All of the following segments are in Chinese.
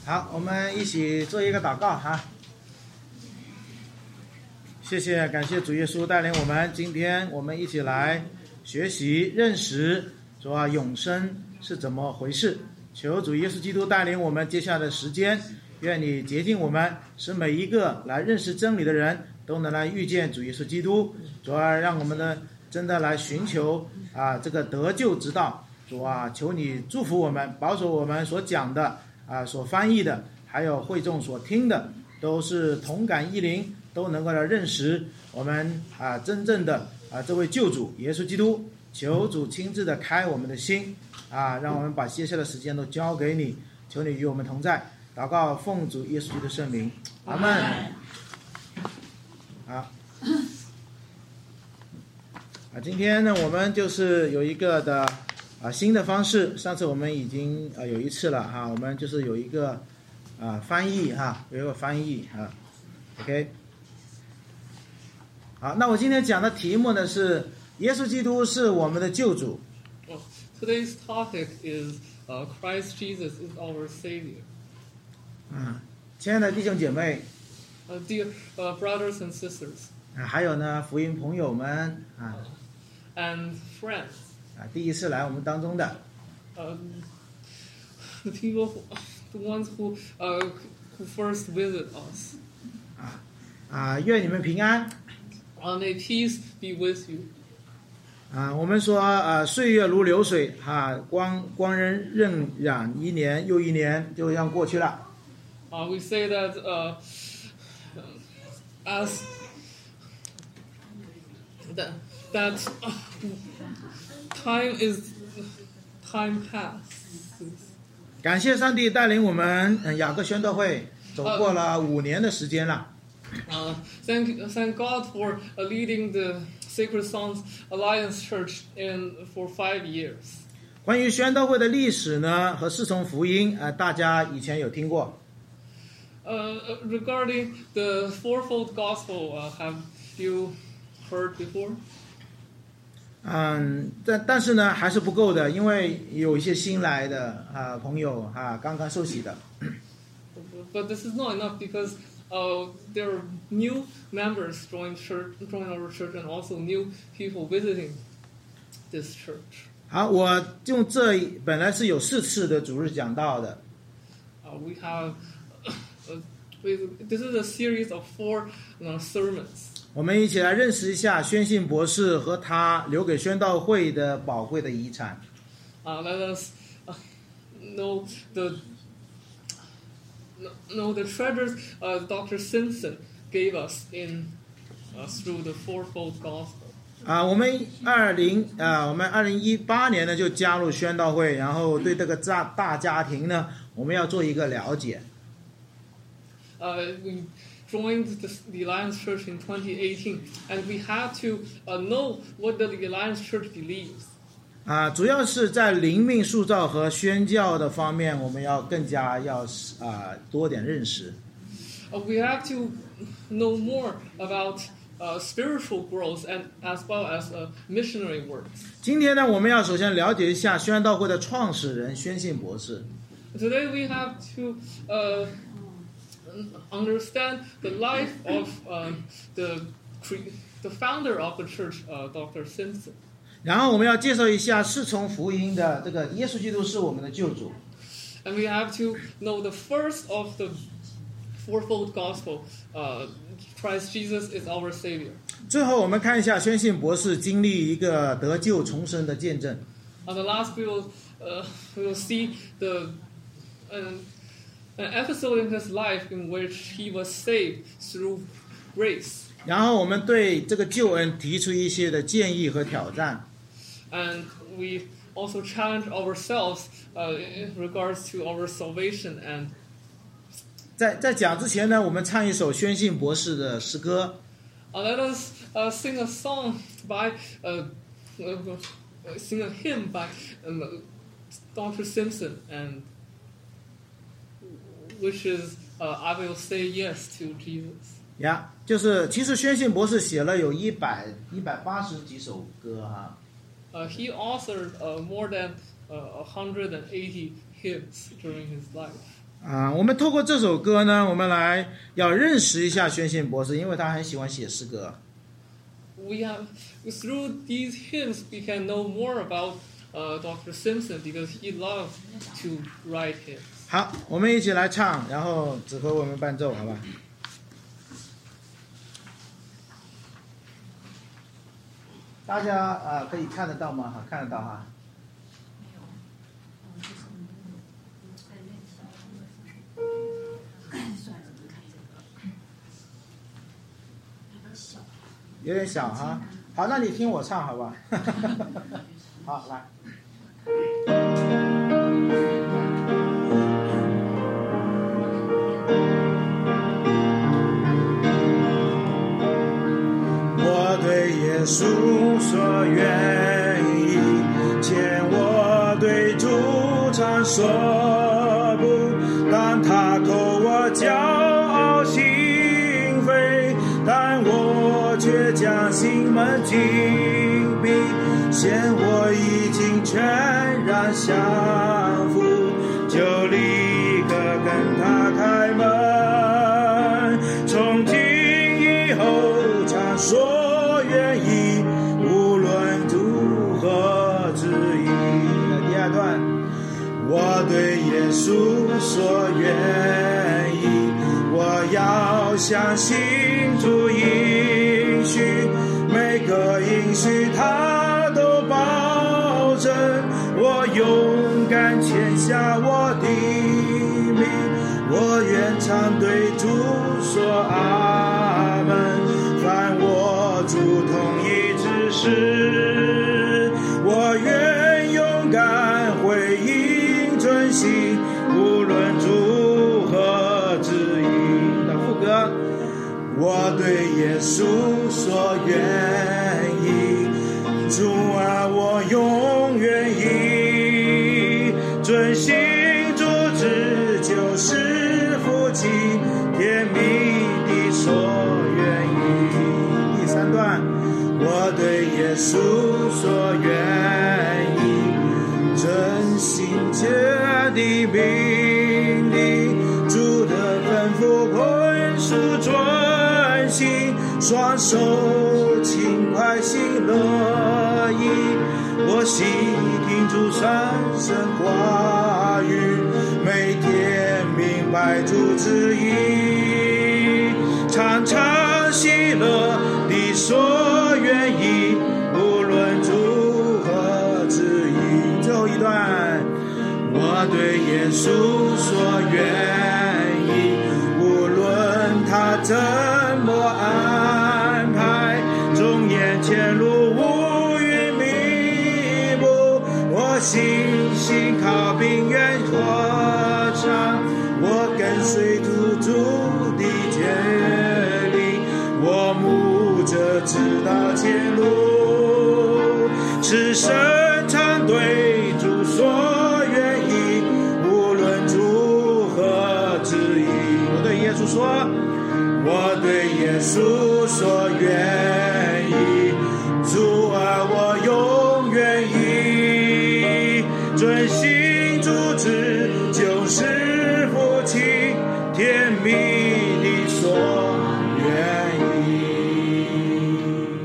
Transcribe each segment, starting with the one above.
好，我们一起做一个祷告哈。谢谢，感谢主耶稣带领我们，今天我们一起来学习认识主啊永生是怎么回事。求主耶稣基督带领我们接下来的时间，愿你洁净我们，使每一个来认识真理的人都能来遇见主耶稣基督。主啊，让我们呢真的来寻求这个得救之道。主啊，求你祝福我们，保守我们所讲的所翻译的，还有会众所听的，都是同感一灵，都能够来认识我们真正的这位救主耶稣基督。求主亲自的开我们的心让我们把接下来的时间都交给你，求你与我们同在。祷告奉主耶稣基督的圣名，阿们。好，今天呢，我们就是有一个的新的方式。上次我们已经有一次了我们就是有一个翻译有一个翻译OK。好，那我今天讲的题目呢是耶稣基督是我们的救主。 Today's topic is Christ Jesus is our Savior. 亲爱的弟兄姐妹 ，dear brothers and sisters. 还有呢福音朋友们 and friends. 第一次来我们当中的 the people, the ones who first visit us. 愿你们平安。 May peace be with you. 我们说岁月如流水光荏苒苒，一年又一年就这样过去了。 We say that as that time passes. 感谢上帝带领我们雅各宣道会走过了5年的时间了。 Thank God for leading the Sacred Sons Alliance Church for 5 years. 关于宣道会的历史呢和四重福音大家以前有听过。 Regarding the fourfold gospel, have you heard before? 但是呢还是不够的，因为有一些新来的朋友刚刚受洗的。 But this is not enough because there are new members join our church and also new people visiting this church. 好，我用本来是有4次的主日讲道的。 We have this is a series of 4 sermons. 我们一起来认识一下宣信博士和他留给宣道会的宝贵的遗产。 Let us know the treasures Dr. Simpson gave us through the fourfold gospel. 我们2018年呢就加入宣道会，然后对这个大家庭呢，我们要做一个了解。 We joined the Alliance Church in 2018, and we had to know what the Alliance Church believes. 主要是在灵命塑造和宣教的方面，我们要更加多点认识。 We have to know more about spiritual growth and as well as missionary work. 今天呢，我们要首先了解一下宣道会的创始人宣信博士。 Today we have to understand the life of the founder of the church, Dr. Simpson. 然后我们要介绍一下4重福音的这个耶稣基督是我们的救主。 And we have to know the first of the fourfold gospel, Christ Jesus is our Savior. 最后我们看一下宣信博士经历一个得救重生的见证。 On the last we will see an episode in his life in which he was saved through grace. 然后我们对这个救恩提出一些的建议和挑战。 And we also challenge ourselves in regards to our salvation. And 在讲之前呢，我们唱一首宣信博士的诗歌。 Let us sing a song by sing a hymn by Dr. Simpson, and which is I will say yes to Jesus. 就是其实宣信博士写了有180几首歌 He authored more than 180 hymns during his life. 我们透过这首歌呢，我们来要认识一下宣信博士，因为他很喜欢写诗歌。 Through these hymns, we can know more about Dr. Simpson because he loves to write hymns. 好，我们一起来唱，然后指挥我们伴奏，好吧？大家可以看得到吗？看得到哈。有点小哈，好，那你听我唱好吧？好，来。我对耶稣说愿意，见我对主常说不，当他口我骄傲心扉，但我却将心门紧闭，现我已经全然降服，就立刻跟他开门，从今以后常说愿意，无论如何旨意。第二段，我对耶稣说愿意，我要相信主应许，每个应许他都保证，我勇敢签下我的名，我愿常对主说阿门，凡我主同意之事，我愿勇敢回应遵行，无论如何旨意。的副歌，我对耶稣说愿意，主啊，我永远以遵行主旨，就是福气甜蜜的所愿意。第三段，我对耶稣说愿意，遵行这的命令，主的吩咐困属遵行，双手轻快喜乐意，我细听主三声话语，每天明白主旨意，常常喜乐地说愿意，无论如何旨意。最后一段，我对耶稣说愿意，无论他怎么安排，纵眼前路无云迷雾，我信心靠并愿扩张，我跟随主的决定，我目着知道前路，是神常对主说愿意，无论如何旨意。我对耶稣说，我对耶稣说愿意，主啊，我永远以遵行主旨，就是福气甜蜜的所愿意。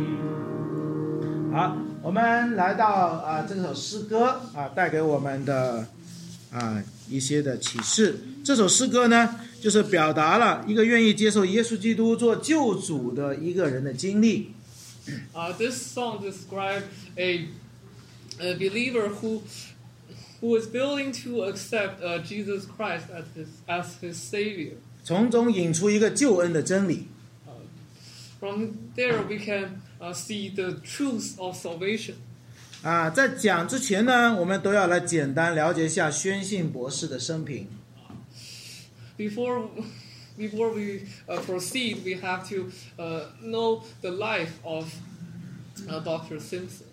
好，我们来到这首诗歌带给我们的一些的启示。这首诗歌呢，就是表达了一个愿意接受耶稣基督做救主的一个人的经历。 This song describes a believer who is willing to accept Jesus Christ as his Savior. 从中引出一个救恩的真理。 From there we can see the truth of salvation. 在讲之前呢，我们都要来简单了解一下宣信博士的生平。 Before we proceed, we have to know the life of Dr. Simpson.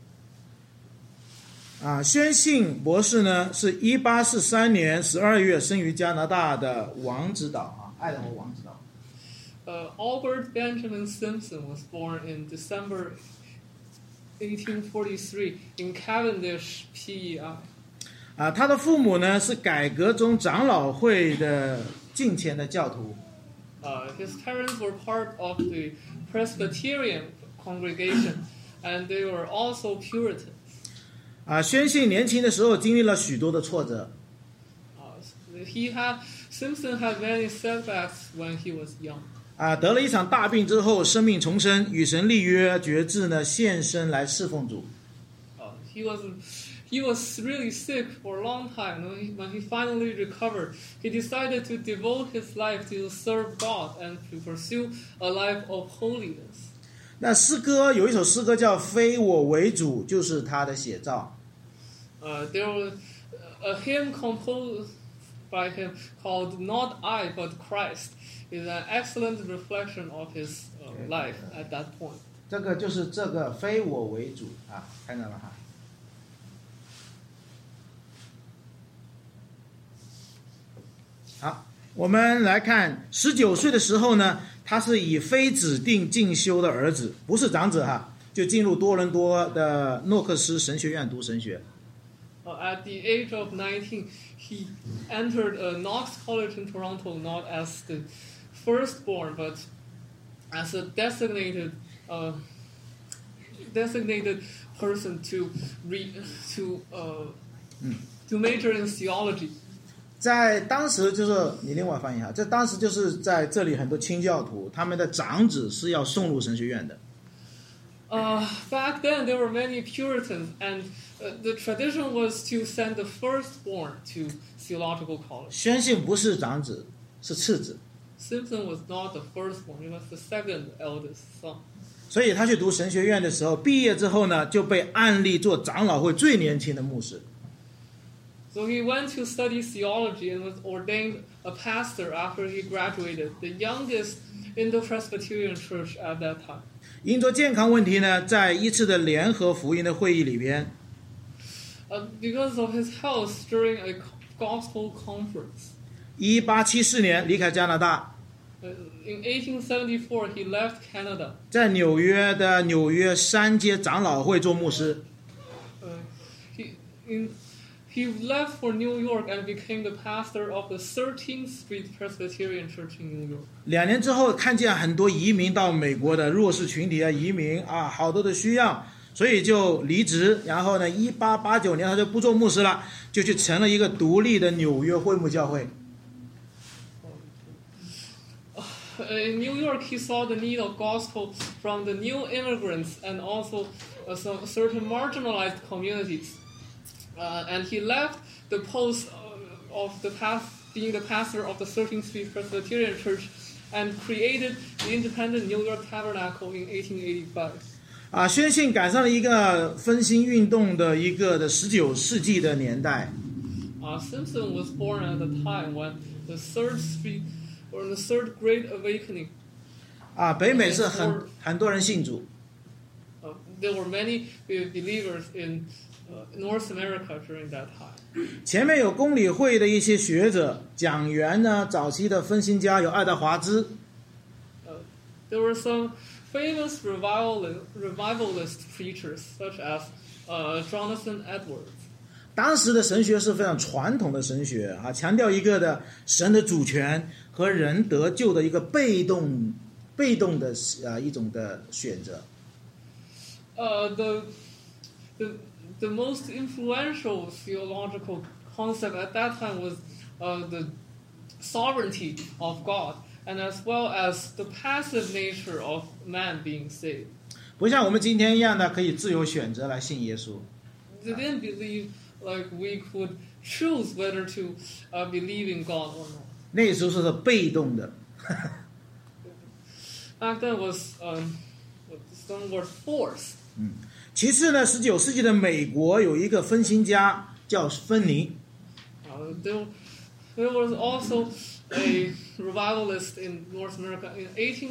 宣信博士呢，是1843年12月生于加拿大的王子岛爱达荷王子岛。 Albert Benjamin Simpson was born in December 1843 in Cavendish, PEI. 他的父母呢是改革中长老会的敬虔的教徒。 His parents were part of the Presbyterian congregation, and they were also Puritans. 宣信年轻的时候经历了许多的挫折。 Simpson had many setbacks when he was young. 得了一场大病之后，生命重生，与神立约，决志呢献身来侍奉主。 He was really sick for a long time. When he finally recovered, he decided to devote his life to serve God and to pursue a life of holiness. 那诗歌有一首诗歌叫《非我为主》，就是他的写照。 There was a hymn composed by him called "Not I, but Christ." Is an excellent reflection of his life at that point. 这个就是这个非我为主啊，看到了哈。好，我们来看19岁的时候呢，他是以非指定进修的儿子，不是长子哈，就进入多伦多的诺克斯神学院读神学。 At the age of 19, he entered Knox College in Toronto not as the firstborn, but as a designated person to major in theology. 在当时就是你另外翻译一下，这当时就是在这里很多清教徒，他们的长子是要送入神学院的。 Back then there were many Puritans, and the tradition was to send the firstborn to theological college. 宣信不是长子，是次子。 Simpson was not the firstborn; he was the second eldest son. 所以他去读神学院的时候，毕业之后呢，就被按立做长老会最年轻的牧师。 So he went to study theology and was ordained a pastor after he graduated, the youngest in the Presbyterian church at that time. 因着健康问题呢，在一次的联合福音的会议里边 ，because of his health during a gospel conference. 1874年离开加拿大。 In 1874, he left Canada. 在纽约的纽约三街长老会做牧师。 He left for New York and became the pastor of the 13th Street Presbyterian Church in New York. 2年之后，看见很多移民到美国的弱势群体移民好多的需要，所以就离职。然后呢，1889年他就不做牧师了，就去成了一个独立的纽约会幕教会。 In New York, he saw the need of gospel from the new immigrants and also some certain marginalized communities. And he left the post of being the pastor of the 13th Street Presbyterian Church and created the independent New York Tabernacle in 1885. 宣信赶上了一个分心运动的一个的19世纪的年代。 Simpson was born at the time when the Third Street or the Third Great Awakening. 北美是很多人信主。 There were many believers in North America during that time. 前面有公理会的一些学者讲员呢，早期的分心家有爱德华兹。 There were some famous revivalist preachers such as Jonathan Edwards. 当时的神学是非常传统的神学强调一个的神的主权和人得救的一个被动的一种的选择。 The most influential theological concept at that time was the sovereignty of God, and as well as the passive nature of man being saved. 不像我们今天一样的可以自由选择来信耶稣。 They didn't believe like we could choose whether to believe in God or not. 那时候是被动的。 Back then was some were forced. 其次呢，19世纪的美国有一个分心家叫芬尼。 There was also a revivalist in North America in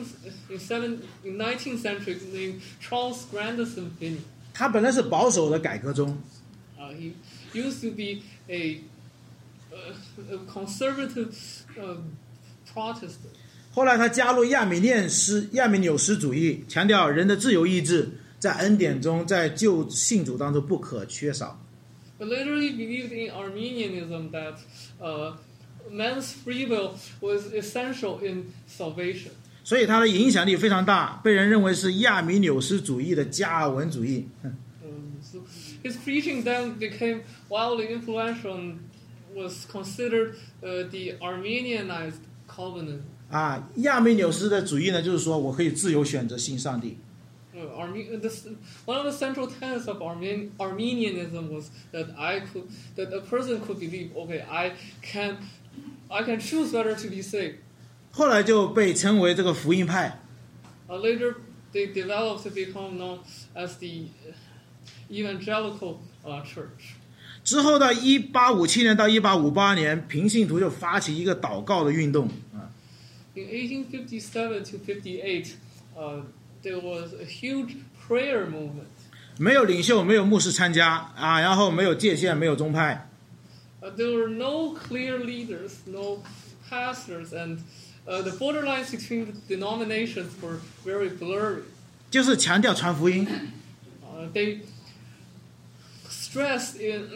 19th century named Charles Grandison Finney. 他本来是保守的改革宗。 He used to be a conservative Protestant. 后来他加入亚米纽斯主义，强调人的自由意志在恩典中，在救信主当中不可缺少。 But later he believed in Arminianism that man's free will was essential in salvation. 所以他的影响力非常大，被人认为是亚米纽斯主义的加尔文主义。 So his preaching then became wildly influential and was considered the Arminianized Calvinism. 亚米纽斯的主义呢，就是说我可以自由选择信上帝。 One of the central tenets of Arminianism was that a person could believe, okay, I can choose whether to be saved. 后来就被称为这个福音派。 Later, they developed to become known as the Evangelical Church. 之后到1857年到1858年，平信徒就发起一个祷告的运动。 In 1857 to 58, there was a huge prayer movement. 没有领袖，没有牧师参加然后没有界限，没有宗派。 There were no clear leaders, no pastors, and the borderlines between the denominations were very blurry. 就是强调传福音。 They stressed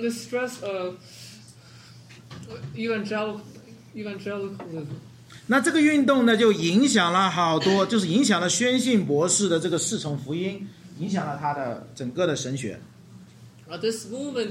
evangelicalism. 那这个运动呢，就影响了好多，就是影响了宣信博士的这个侍从福音，影响了他的整个的神学。 This movement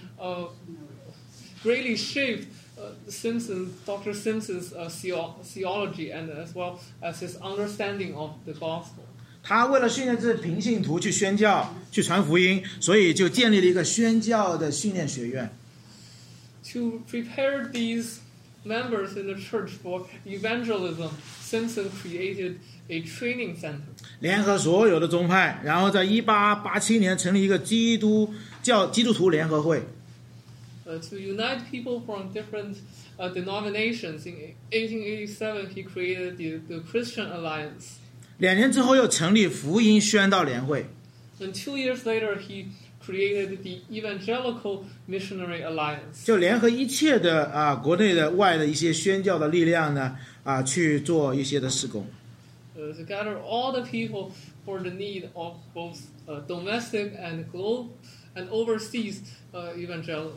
greatly shaped Dr. Simpson's theology and as well as his understanding of the gospel. 他为了训练这平信徒去宣教、去传福音，所以就建立了一个宣教的训练学院。 To prepare these members in the church for evangelism, Simpson created a training center. 联合所有的宗派，然后在1887年成立一个基督徒联合会。 To unite people from different denominations, in 1887 he created the Christian Alliance. 2年之后又成立福音宣道联会。 And 2 years later he created the Evangelical Missionary Alliance. 就联合一切的国内的外的一些宣教的力量呢去做一些的事工。 To gather all the people for the need of both domestic and global and overseas evangelism.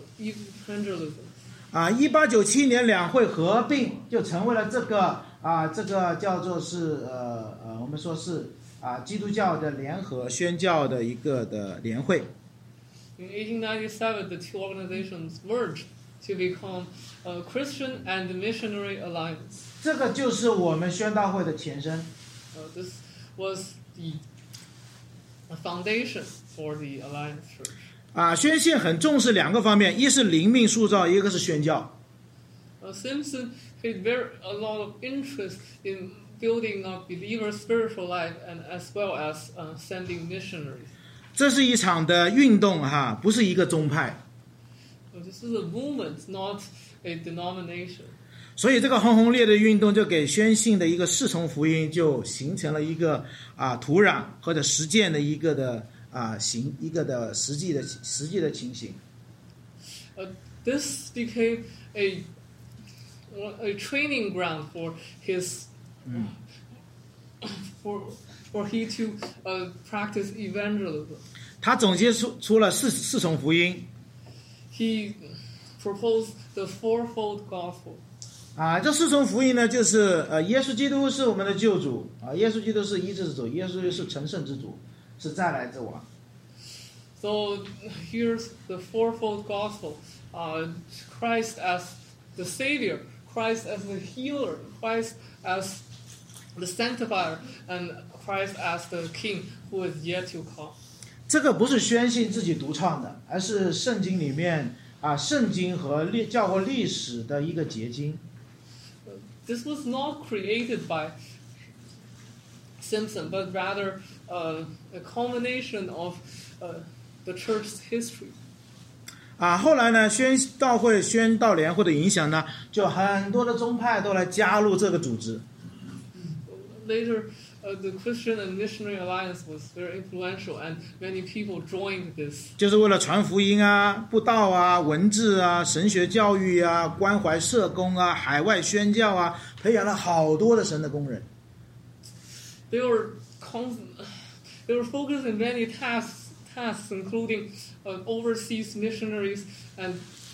1897年两会合并，就成为了这个叫做是我们说是基督教的联合宣教的一个的联会。 In 1897, the two organizations merged to become a Christian and Missionary Alliance. 这个就是我们宣道会的前身。 This was the foundation for the Alliance Church. 宣信很重视两个方面，一是灵命塑造，一个是宣教。 Simpson paid a lot of interest in building up believers' spiritual life and as well as sending missionaries. 这是一场的运动不是一个宗派。 This is a movement, not a denomination. 所以这个轰轰烈烈的运动就给宣信的一个侍从福音就形成了一个土壤或者实践的一个的一个的实际的情形。 This became a training ground for his for he to practice evangelism. 他总结出了四重福音。 He proposed the fourfold gospel. 这四重福音呢，就是耶稣基督是我们的救主耶稣基督是医治之主，耶稣是成圣之主，是再来之王。 So here's the fourfold gospel. Christ as the Savior, Christ as the healer, Christ as the sanctifier, and Christ as the King who is yet to come. 这个不是宣信自己独创的，而是圣经里面圣经和教会历史的一个结晶。 This was not created by Simpson, but rather a culmination of the church's history. 后来呢，宣道会、宣道联会的影响呢，就很多的宗派都来加入这个组织。 Later, the Christian and Missionary Alliance was very influential, and many people joined this. 就是为了传福音布道文字神学教育关怀社工海外宣教培养了好多的神的工人。 They were focused on many tasks tasks, including overseas missionaries and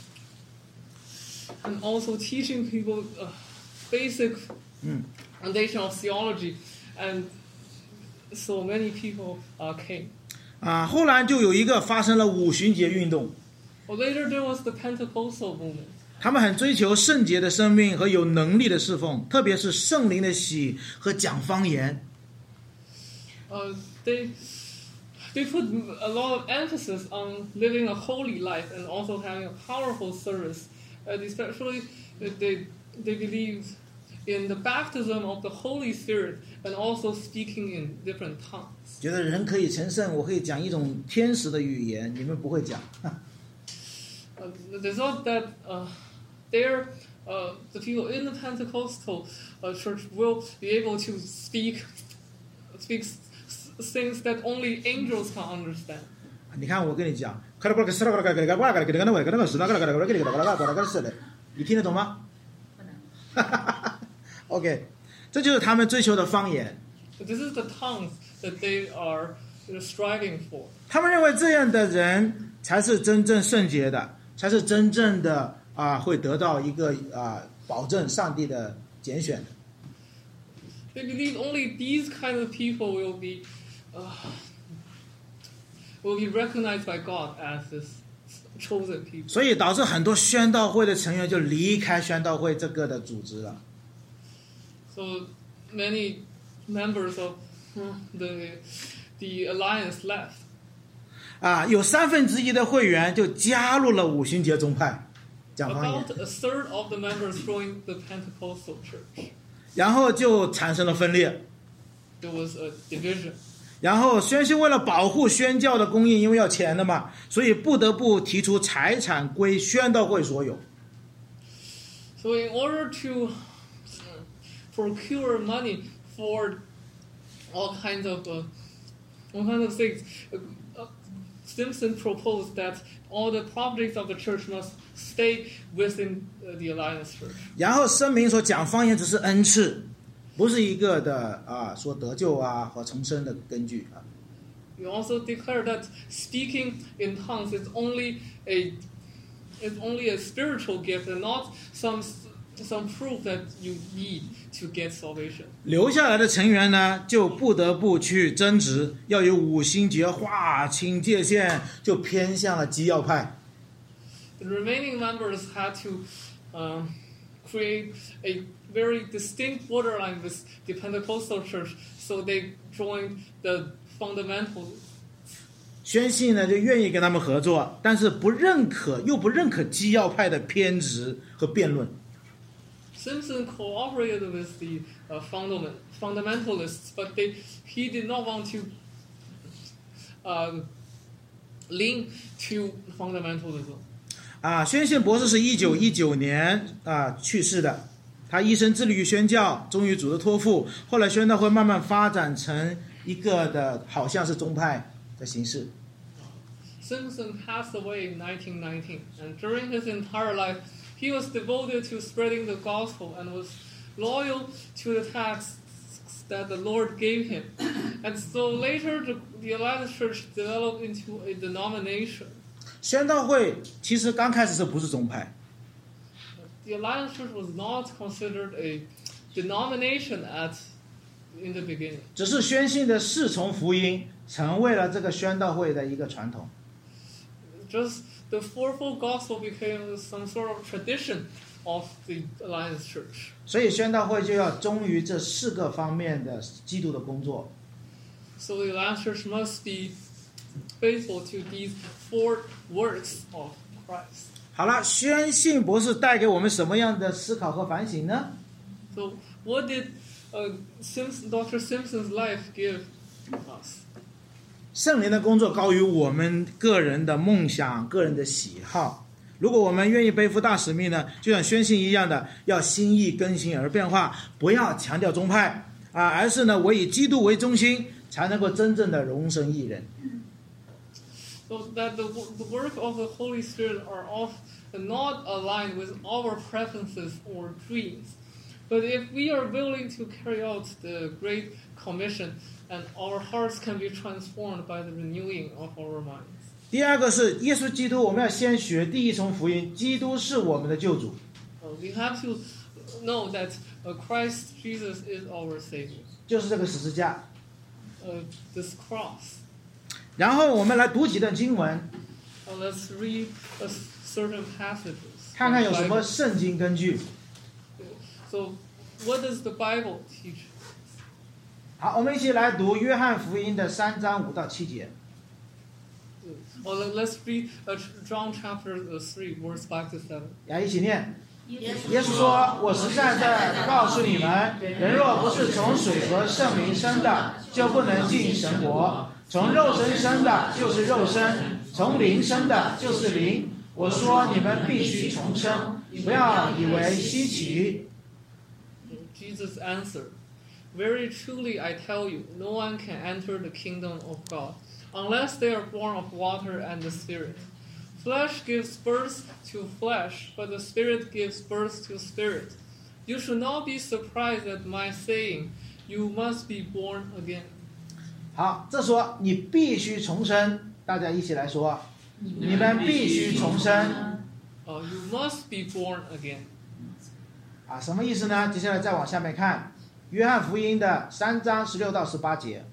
also teaching people basic foundation of theology, and so many people came. 后来就有一个发生了五旬节运动， Well, later there was the Pentecostal movement. 他们很追求圣洁的生命和有能力的侍奉，特别是圣灵的喜和讲方言。 They put a lot of emphasis on living a holy life and also having a powerful service. And especially they believe in the baptism of the Holy Spirit and also speaking in different tongues. 觉得人可以成圣，我可以讲一种天使的语言，你们不会讲。 They thought that the people in the Pentecostal church will be able to speak things that only angels can understand. 你看，我跟你讲，你听得懂吗？不能。OK， 这就是他们追求的方言。 This is the tongues that they are striving for. 他们认为这样的人才是真正圣洁的，才是真正的会得到一个保证上帝的拣选的。 They believe only these kind of people will be recognized by God as His chosen people. 所以导致很多宣道会的成员就离开宣道会这个的组织了。 So many members of the alliance left. 有1/3的会员就加入了五旬节宗派，讲方言。 About a third of the members joined the Pentecostal church. 然后就产生了分裂。 There was a division. 然后宣信为了保护宣教的供应，因为要钱的嘛，所以不得不提出财产归宣道会所有。 So in order to procure money for all kinds of things, Simpson proposed that all the properties of the church must stay within the Alliance Church. 然后声明说，讲方言只是恩赐，不是一个的说得救和重生的根据。 We also declare that speaking in tongues is only a spiritual gift and not some proof that you need to get salvation. 留下来的成员呢，就不得不去争执，要有五旬节划清界限，就偏向了基要派。 The remaining members had to create a very distinct borderline with the Pentecostal church, so they joined the fundamentalists. 宣信呢就愿意跟他们合作，但是不认可基要派的偏执和辩论。 Simpson cooperated with the fundamentalists, but he did not want to lean to fundamentalism. 宣信博士是1919年去世的，他一生致力于宣教，忠于主的托付，后来宣道会慢慢发展成一个的好像是宗派的形式。 Simpson passed away in 1919, and during his entire life, he was devoted to spreading the gospel and was loyal to the tasks that the Lord gave him. And so later, the Alliance Church developed into a denomination. 宣道会其实刚开始是不是宗派？ The Alliance Church was not considered a denomination in the beginning. 只是宣信的侍从福音成为了这个宣道会的一个传统。 Just the fourfold gospel became some sort of tradition of the Alliance Church. 所以宣道会就要忠于这4个方面的基督的工作。 So the Alliance Church must be faithful to these 4 works of Christ. 好了，宣信博士带给我们什么样的思考和反省呢？ So what did Dr. Simpson's life give us? 圣灵的工作高于我们个人的梦想、个人的喜好。如果我们愿意背负大使命呢，就像宣信一样的，要心意更新而变化，不要强调宗派而是呢，我以基督为中心，才能够真正的荣升益人。 So that the work of the Holy Spirit are not aligned with our preferences or dreams, But if we are willing to carry out the Great Commission, and our hearts can be transformed by the renewing of our minds. 第二个是耶稣基督，我们要先学第一重福音，基督是我们的救主。 We have to know that Christ Jesus is our Savior. 就是这个十字架。 This cross. 然后我们来读几段经文。 Let's read certain passages. 看看有什么圣经根据。 So, what does the Bible teach? 好，我们一起来读约翰福音的3章5到7节。 Let's read John chapter 3, verse 5 to 7. 来，一起念。耶稣说：“我实在在告诉你们，人若不是从水和圣灵生的，就不能进神国。从肉身生的，就是肉身；从灵生的，就是灵。我说你们必须重生，不要以为稀奇。” Jesus answered, "Very truly I tell you, no one can enter the kingdom of God unless they are born of water and the Spirit. Flesh gives birth to flesh, but the Spirit gives birth to spirit. You should not be surprised at my saying, you must be born again." 好，这说你必须重生，大家一起来说，你们必须重生。 You must be born again. 啊，什么意思呢？接下来再往下面看，约翰福音的3章16到18节。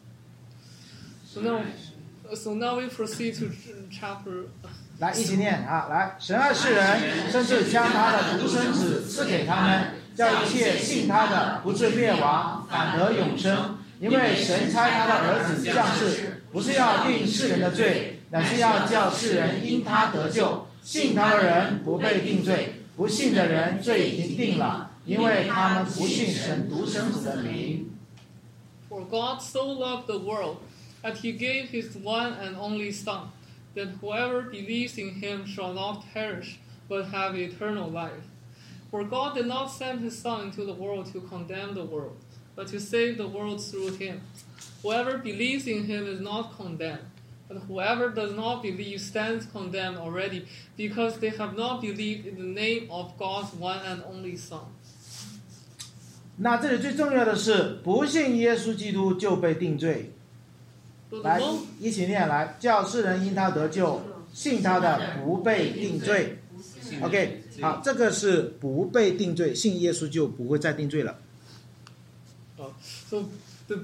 So now we proceed to chapter. 来，一起念啊！来，神爱世人，甚至将他的独生子赐给他们，叫一切信他的不至灭亡，反得永生。因为神差他的儿子降世，不是要定世人的罪，乃是要叫世人因他得救。信他的人不被定罪，不信的人罪已经定了，因为他们不信神独生子的名。 For God so loved the world, that he gave his one and only Son, that whoever believes in him shall not perish, but have eternal life. For God did not send his Son into the world to condemn the world, but to save the world through him. Whoever believes in him is not condemned, but whoever does not believe stands condemned already, because they have not believed in the name of God's one and only Son. 那这里最重要的是，不信耶稣基督就被定罪。来，一起念来，叫世人因他得救，信他的不被定罪。OK， 好，这个是不被定罪，信耶稣就不会再定罪了。 So the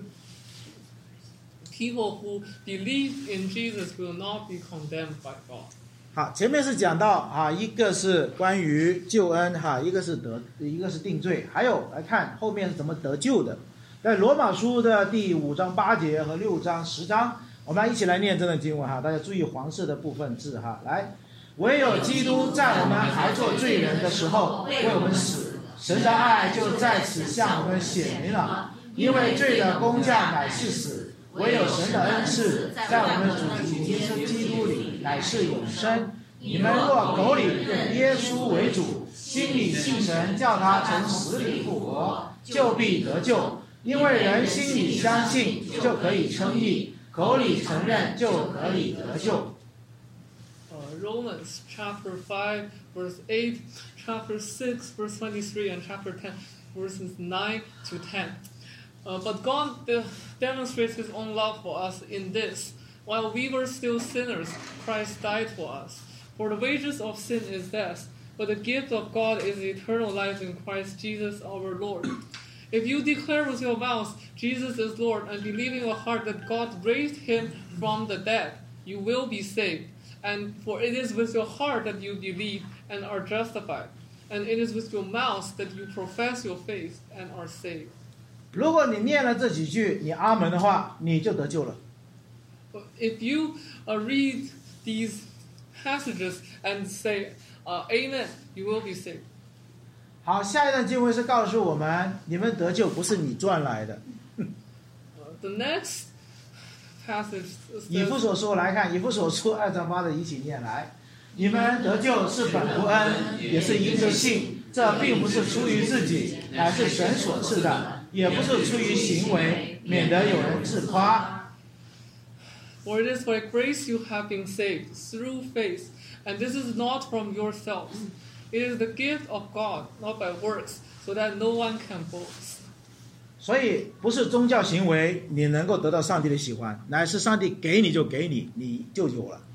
people who believe in Jesus will not be condemned by God. 好，前面是讲到啊，一个是关于救恩哈，一个是定罪，还有来看后面是怎么得救的。在罗马书的第5章8节和6章10章，我们一起来念这段经文哈，大家注意黄色的部分字哈。来，唯有基督在我们还做罪人的时候为我们死，神的爱就在此向我们显明了，因为罪的工价乃是死，唯有神的恩赐在我们主耶稣基督里乃是永生。你们若口里认耶稣为主，心里信神叫他从死里复活，就必得救。因为人心里相信就可以称义，口里承认就可以得救。 Romans chapter 5 verse 8, chapter 6 verse 23, and chapter 10 verses 9 to 10. But God demonstrates his own love for us in this: while we were still sinners, Christ died for us. For the wages of sin is death, but the gift of God is eternal life in Christ Jesus our Lord. If you declare with your mouth Jesus is Lord and believe in your heart that God raised him from the dead, you will be saved. And for it is with your heart that you believe and are justified, and it is with your mouth that you profess your faith and are saved. 如果你念了这几句，你阿门的话，你就得救了。 If you read these passages and say Amen, you will be saved. 好，下一段经文是告诉我们，你们得救不是你赚来的。 The next passage 以弗所书来看，以弗所书2章8的一起念来，你们得救是本乎恩，也是因着信，这并不是出于自己，乃是神所赐的，也不是出于行为，免得有人自夸。 For it is by grace you have been saved through faith, and this is not from yourselves. It is the gift of God, not by works, so that no one can boast. 所以不是宗教行为你能够得到上帝的喜欢，乃是上帝给你就给你，你就有了。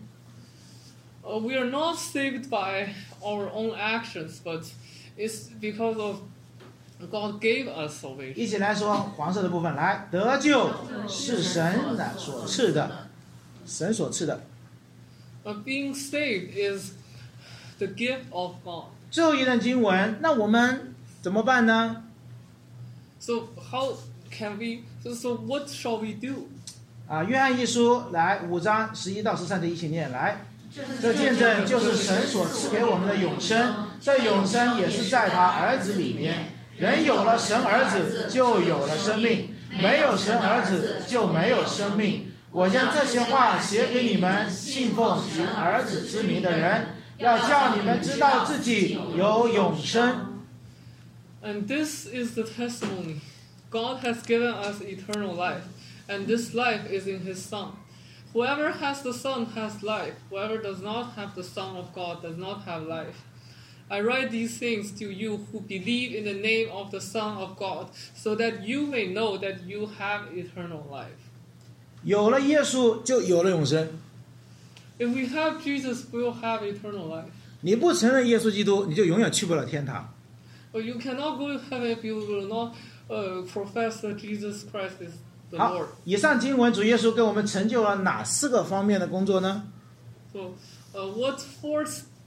We are not saved by our own actions, but it's because of God gave us salvation. 一起来说黄色的部分，来，得救是神所赐的，神所赐的。 Being saved is the gift of God. 最后一段经文，那我们怎么办呢？ So how can we? So what shall we do? 约翰一书来5章11到13节一起念来。这见证就是神所赐给我们的永生，这永生也是在他儿子里面。人有了神儿子，就有了生命；没有神儿子，就没有生命。我将这些话写给你们信奉神儿子之名的人，要叫你们知道自己有永生。 And this is the testimony. God has given us eternal life, and this life is in His Son. Whoever has the Son has life. Whoever does not have the Son of God does not have life. I write these things to you who believe in the name of the Son of God, so that you may know that you have eternal life. 有了耶稣，就有了永生。 If we have Jesus, we will have eternal life. 你不承认耶稣基督，你就永远去不了天堂。 But you cannot go to heaven if you will not profess that Jesus Christ is the 好 Lord. 以上经文主耶稣给我们成就了哪4个方面的工作呢？ So, what four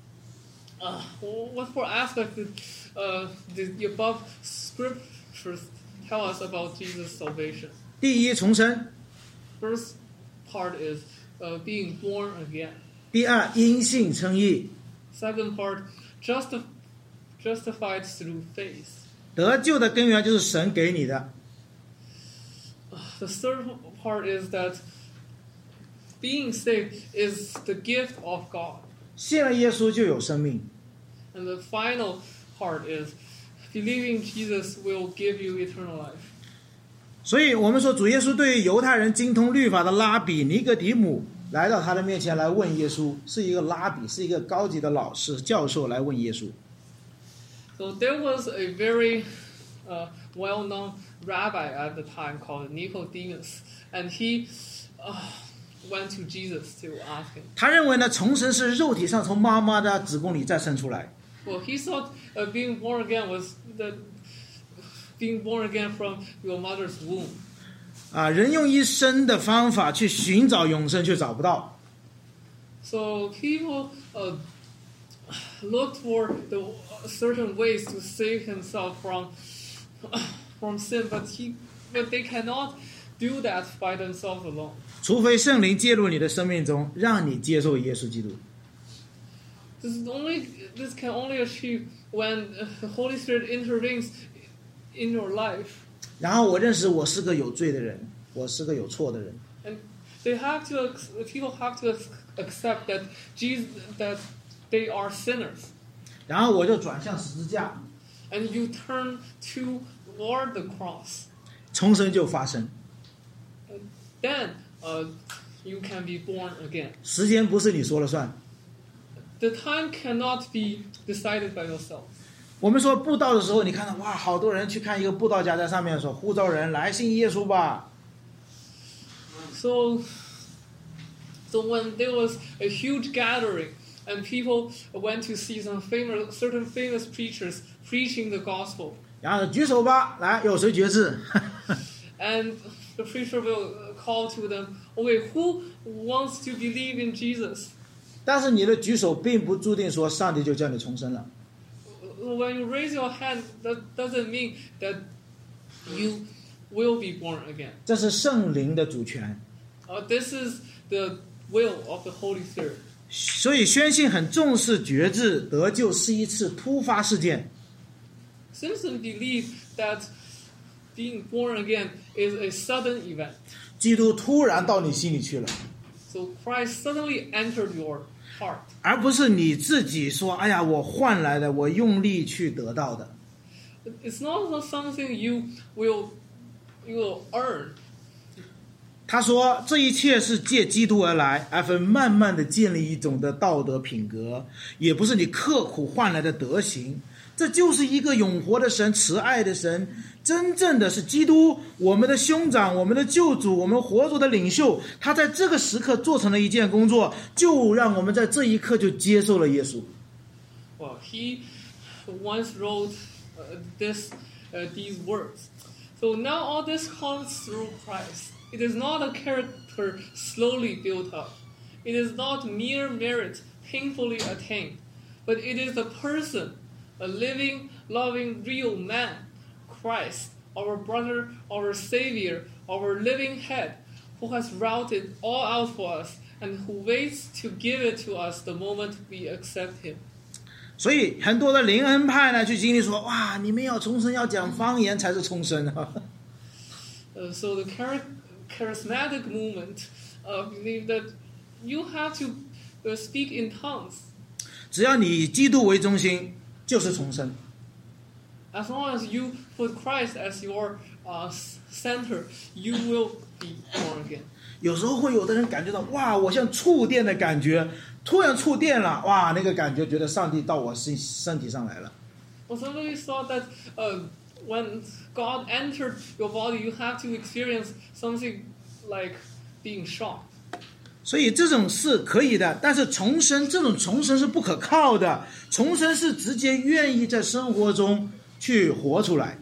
aspects did the above scriptures tell us about Jesus' salvation? 第一，重生； First part is being born again. 第二，因信称义； Second part, justified through faith. 得救的根源就是神给你的。 The third part is that being saved is the gift of God. 信了耶稣就有生命。 And the final part is believing Jesus will give you eternal life. 所以我们说，主耶稣对于犹太人精通律法的拉比尼哥底母来到他的面前来问耶稣，是一个拉比，是一个高级的老师教授来问耶稣。 So there was a very well-known rabbi at the time called Nicodemus, and he went to Jesus to ask him. 他认为呢，重生是肉体上从妈妈的子宫里再生出来。 Well, he thought being born again was being born again from your mother's womb. 人用一生的方法去寻找永生，却找不到。 So people looked for the certain ways to save himself from sin, but they cannot do that by themselves alone. 除非圣灵介入你的生命中，让你接受耶稣基督。 This can only achieve when the Holy Spirit intervenes in your life. 然后我认识我是个有罪的人，我是个有错的人。 And people have to accept that that they are sinners. 然后我就转向十字架， And you turn toward the cross. 重生就发生。 Then you can be born again. 时间不是你说了算。 The time cannot be decided by yourself. 我们说布道的时候，你看到哇，好多人去看一个布道家在上面说呼召人来信耶稣吧。 So when there was a huge gathering and people went to see certain famous preachers preaching the gospel. 然后举手吧，来，有谁决志？ And the preacher will call to them, okay, who wants to believe in Jesus? 但是你的举手并不注定说上帝就叫你重生了。 When you raise your hand, that doesn't mean that you will be born again. 这是圣灵的主权。 This is the will of the Holy Spirit. 所以宣信很重视决志得救是一次突发事件。 Simpson believed that being born again is a sudden event. 基督突然到你心里去了， So Christ suddenly entered your heart. 而不是你自己说哎呀我换来的，我用力去得到的。 It's not something you will earn. 他说这一切是借基督而来，而非慢慢的建立一种的道德品格，也不是你刻苦换来的德行，这就是一个永活的神，慈爱的神，真正的是基督，我们的兄长，我们的救主，我们活着的领袖，他在这个时刻做成了一件工作，就让我们在这一刻就接受了耶稣。 Well, he once wrote these words. So now all this comes through Christ. It is not a character slowly built up. It is not mere merit painfully attained, but it is a person, a living, loving, real man, Christ, our brother, our Savior, our living head, who has routed all out for us and who waits to give it to us the moment we accept him. 所以很多的灵恩派呢，去经历说，哇，你们要重生，要讲方言才是重生啊。 So the charismatic movement believe that you have to speak in tongues. 只要你以基督为中心，就是重生。 As long as you put Christ as your center, you will be born again. 有时候会有的人感觉到，哇，我像触电的感觉，突然触电了，哇，那个感觉觉得上帝到我身体上来了。 Well, somebody thought that when God entered your body, you have to experience something like being shocked. 所以这种是可以的，但是重生这种重生是不可靠的，重生是直接愿意在生活中去活出来。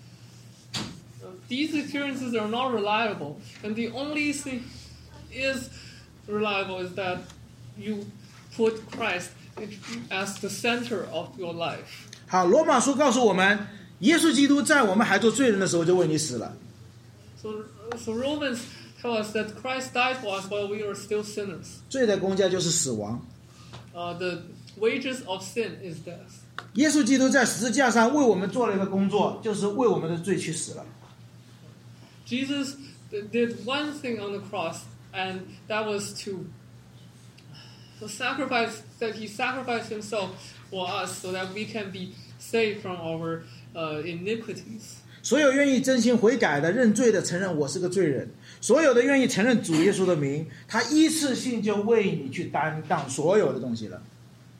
These experiences are not reliable, and the only thing is reliable is that you put Christ as the center of your life. 好，罗马书告诉我们，耶稣基督在我们还做罪人的时候就为你死了。 So Romans tell us that Christ died for us while we were still sinners. 罪的工价就是死亡。 The wages of sin is death. 耶稣基督在十字架上为我们做了一个工作，就是为我们的罪去死了。 Jesus did one thing on the cross, and that was to sacrifice, that he sacrificed himself for us so that we can be saved from our iniquities. 所有愿意真心悔改的、认罪的、承认我是个罪人，所有的愿意承认主耶稣的名，他一次性就为你去担当所有的东西了。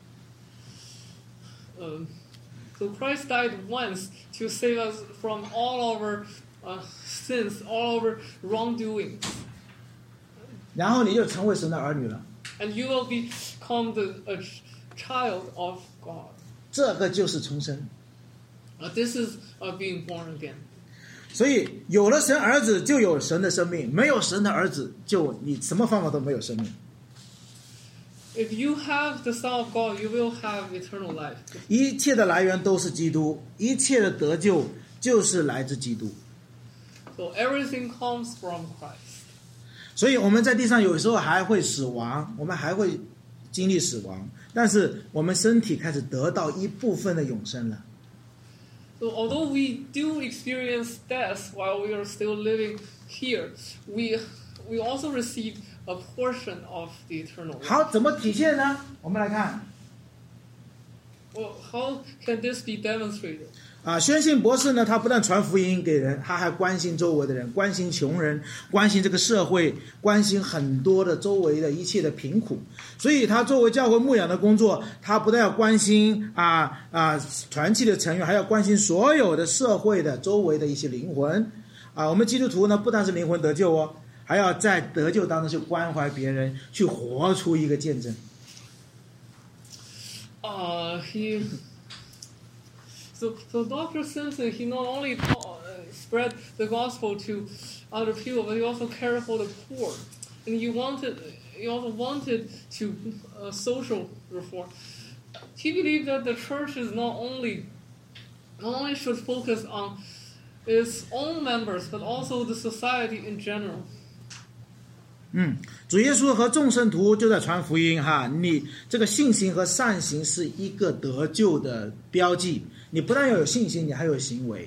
So Christ died once to save us from all our sins, all our wrongdoings. 然后你就成为神的儿女了。 And you will become a child of God. 这个就是重生。 This is being born again. 所以有了神儿子就有神的生命，没有神的儿子就你什么方法都没有生命。 If you have the Son of God, you will have eternal life. 一切的来源都是基督，一切的得救就是来自基督。 So everything comes from Christ. 所以我们在地上有时候还会死亡，我们还会经历死亡，但是我们身体开始得到一部分的永生了。 So although we do experience death while we are still living here, we also receive a portion of the eternal life. 好，怎么体现呢？我们来看。 Well, how can this be demonstrated? 宣信博士呢，他不但传福音给人，他还关心周围的人，关心穷人，关心这个社会，关心很多的周围的一切的贫苦。所以他作为教会牧养的工作，他不但要关心团契的成员，还要关心所有的社会的周围的一些灵魂。我们基督徒呢，不但是灵魂得救哦，还要在得救当中去关怀别人，去活出一个见证。 So Dr. Simpson, he not only spread the gospel to other people, but he also cared for the poor, and he also wanted to social reform. He believed that the church is not only should focus on its own members, but also the society in general. 主耶稣和众圣徒就在传福音哈，你这个信心和善行是一个得救的标记。你不但要有信心，你还有行为。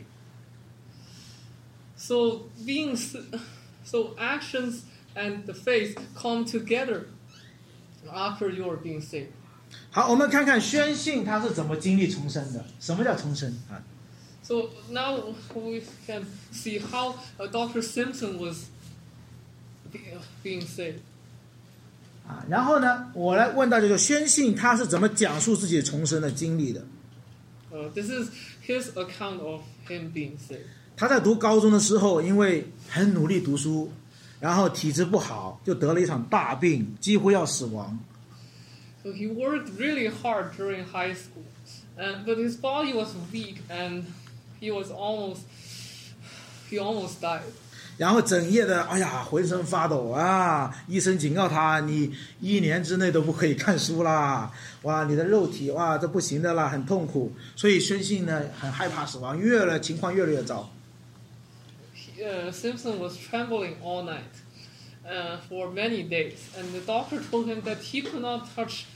So actions and the faith come together after you are being saved. 好，我们看看宣信他是怎么经历重生的。什么叫重生啊？ So now we can see how Dr. Simpson was being saved. 然后呢，我来问大家，就宣信他是怎么讲述自己重生的经历的。 This is his account of him being saved. 他在读高中的时候，因为很努力读书，然后体质不好，就得了一场大病，几乎要死亡。 So he worked really hard during high school, but his body was weak and he almost died. 然后整夜的，浑身发抖啊！医生警告他，你1年之内都不可以看书啦！哇，你的肉体这不行的啦，很痛苦。所以宣信呢，很害怕死亡，情况越来越糟。 Simpson was trembling all night for many days, and the doctor told him that he could not touch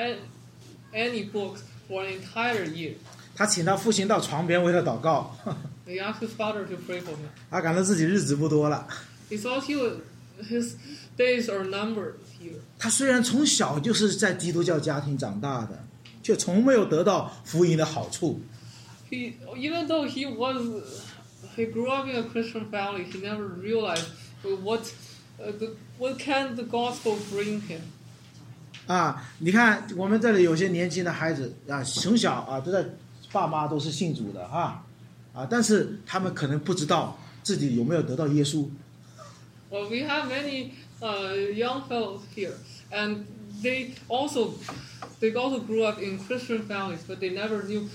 any books for an entire year. 他请他父亲到床边为他祷告。 He asked his father to pray for him. 他感到自己日子不多了。 He thought his days are numbered here. 他虽然从小就是在基督教家庭长大的，却从没有得到福音的好处。 Even though he grew up in a Christian family, he never realized what can the gospel bring him. 你看我们这里有些年轻的孩子从小都在爸妈都是信主的但是他们可能不知道自己有没有得到耶稣。 Well, we have many young fellows here, and they also grew up in Christian families, but they never knew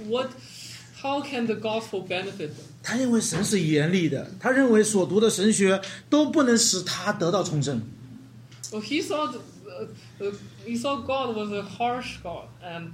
how can the gospel benefit them. 他认为神是严厉的，他认为所读的神学都不能使他得到重生。 Well, he saw God was a harsh God, and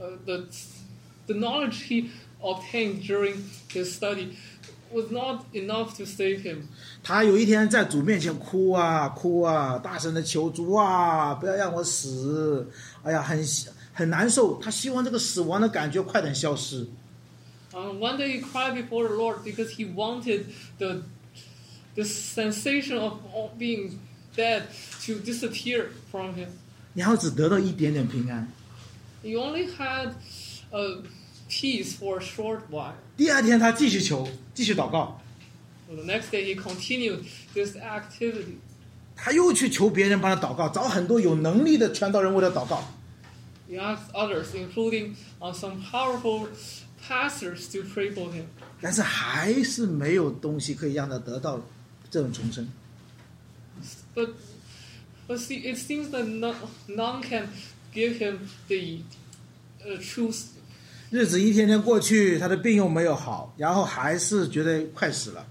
the knowledge he obtained during his study was not enough to save him. 他有一天在主面前哭大声的求主不要让我死，很难受，他希望这个死亡的感觉快点消失。 One day he cried before the Lord because he wanted the sensation of being dead to disappear from him. 然后只得到一点点平安。 He only had peace for a short while. 第二天他继续求，继续祷告。 The next day he continued this activity. 他又去求别人帮他祷告，找很多有能力的传道人为他祷告。 He asked others, including some powerful pastors, to pray for him. 但是还是没有东西可以让他得到这种重生。 But see, it seems that none can give him the truth. 日子一天天过去，他的病又没有好，然后还是觉得快死了。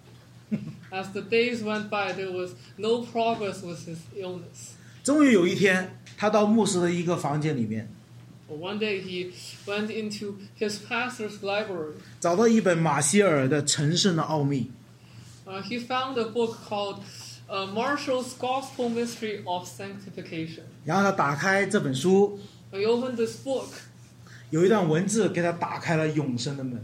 As the days went by, there was no progress with his illness. 终于有一天，他到牧师的一个房间里面， One day he went into his pastor's library. 找到一本马歇尔的《成圣的奥秘》。 He found a book called Marshall's Gospel Mystery of Sanctification. 然后他打开这本书， He opened this book. 有一段文字给他打开了永生的门。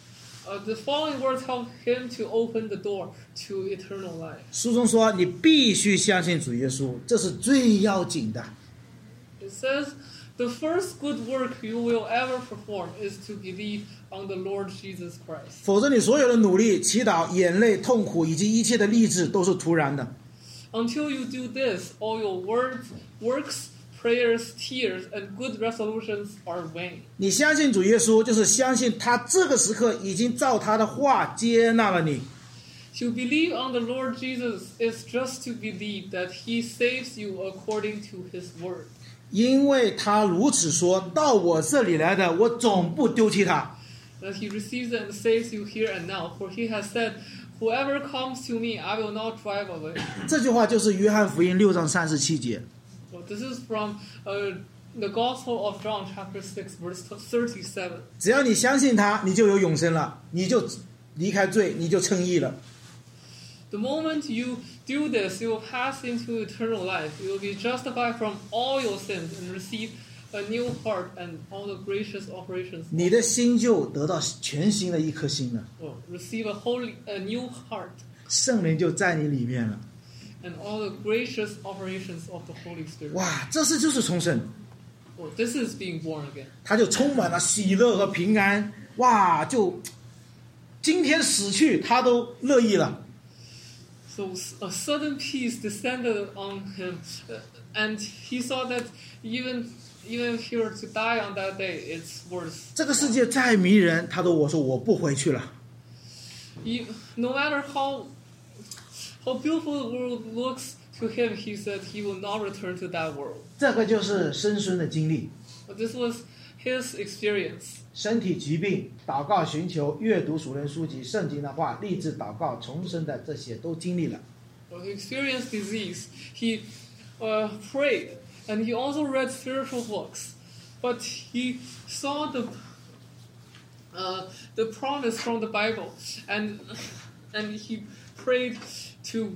The following words helped him to open the door to eternal life. 书中说，你必须相信主耶稣，这是最要紧的。 It says, the first good work you will ever perform is to believe on the Lord Jesus Christ. 否则你所有的努力、祈祷、眼泪、痛苦以及一切的励志都是徒然的。 Until you do this, all your works, prayers, tears, and good resolutions are vain. 你相信主耶稣，就是相信他这个时刻已经照他的话接纳了你。 To believe on the Lord Jesus is just to believe that He saves you according to His word. 因为他如此说，到我这里来的，我总不丢弃他。 That He receives and saves you here and now, for He has said, "Whoever comes to me, I will not drive away." 这句话就是约翰福音6章37节。 Well, this is from the Gospel of John, chapter 6, verse 37. 只要你相信他，你就有永生了，你就离开罪，你就称义了。 The moment you do this, you will pass into eternal life. You will be justified from all your sins and receive a new heart and all the gracious operations. 你的心就得到全新的一颗心了。 Well, receive a new heart. 圣灵就在你里面了。 And all the gracious operations of the Holy Spirit. 哇，这就是重生。 Well, this is being born again. 他就充满了喜乐和平安。哇，就今天死去他都乐意了。 So a sudden peace descended on him, and he saw that even if he were to die on that day, it's worth. 这个世界再迷人，他都我说我不回去了。 No matter how beautiful the world looks to him, he said he will not return to that world. 这个就是深深的经历。 This was his experience. 身体疾病、祷告、寻求、阅读属灵书籍、圣经的话、励志祷告、重生的这些都经历了。 He experienced disease. He prayed, and he also read spiritual books. But he saw the promise from the Bible, and he prayed to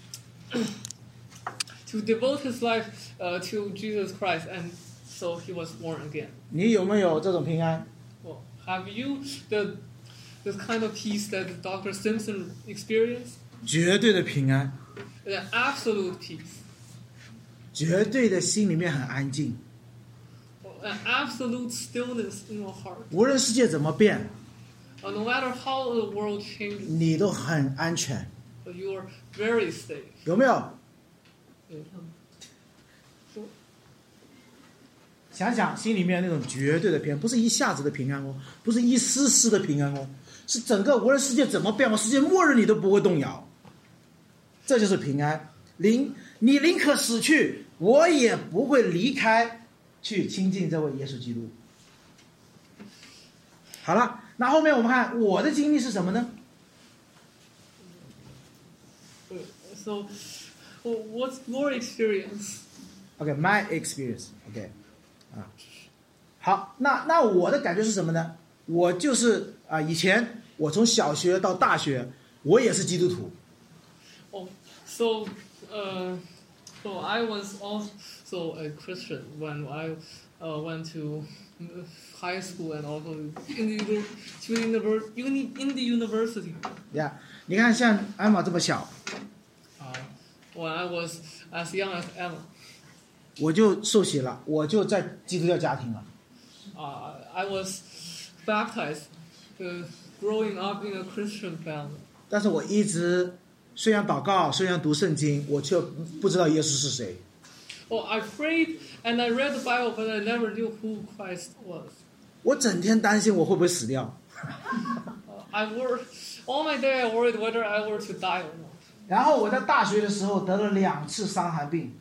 devote his life to Jesus Christ, and so he was born again. 你有没有这种平安？ Well, have you this kind of peace that Dr. Simpson experienced? 绝对的平安， An absolute peace. 绝对的心里面很安静。 An absolute stillness in your heart. 无论世界怎么变， No matter how the world changes, 你都很安全， but you are very safe. 有没有？想想心里面那种绝对的平安，不是一下子的平安哦，不是一丝丝的平安哦，是整个无论世界怎么变，世界末日你都不会动摇。这就是平安。你宁可死去，我也不会离开，去亲近这位耶稣基督。好了，那后面我们看我的经历是什么呢？ So, what's your experience? Okay, my experience. Okay, 啊，好，那我的感觉是什么呢？我就是以前我从小学到大学，我也是基督徒。 So I was also a Christian when I went to high school and also in the university. Yeah, 你看像艾玛这么小， When I was as young as Emma, 我就受洗了，我就在基督教家庭了。 I was baptized, growing up in a Christian family. 但是我一直虽然祷告，虽然读圣经，我却不知道耶稣是谁。 Well, I prayed and I read the Bible, but I never knew who Christ was. 我整天担心我会不会死掉。 I worried all my day. I worried whether I were to die or not. 然后我在大学的时候得了2次伤寒病。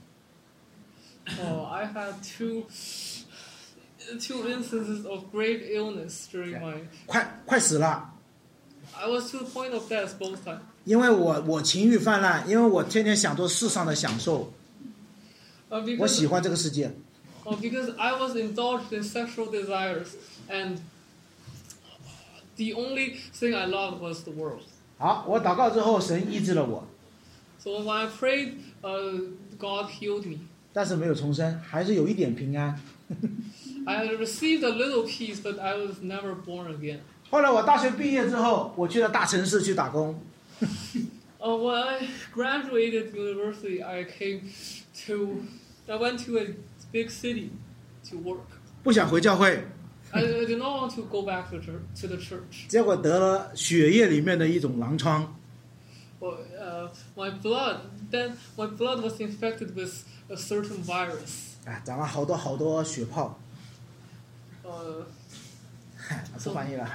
I had two instances of grave illness during my. 快死了。 I was to the point of death both times. 因为我情欲泛滥，因为我天天想做世上的享受，我喜欢这个世界。 Because I was indulged in sexual desires, and the only thing I loved was the world. 好，我祷告之后，神医治了我。 So when I prayed, God healed me. 但是没有重生，还是有一點平安。 I received a little peace, but I was never born again. 後來我大學畢業之後，我去了大城市去打工。 When I graduated university, I went to a big city to work. 不想回教會。 I did not want to go back to the church. 結果得了血液裡面的一種狼瘡。 My blood was infected with a certain virus. 長了好多血泡。不翻譯了。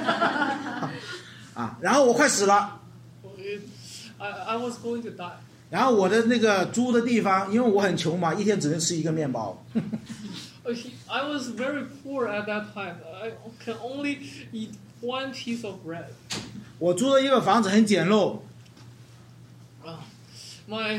然後我快死了。 I was going to die. 然後我的那個租的地方，因為我很窮嘛，一天只能吃一個麵包。 I was very poor at that time. I can only eat one piece of bread. 我租的一個房子很簡陋。 My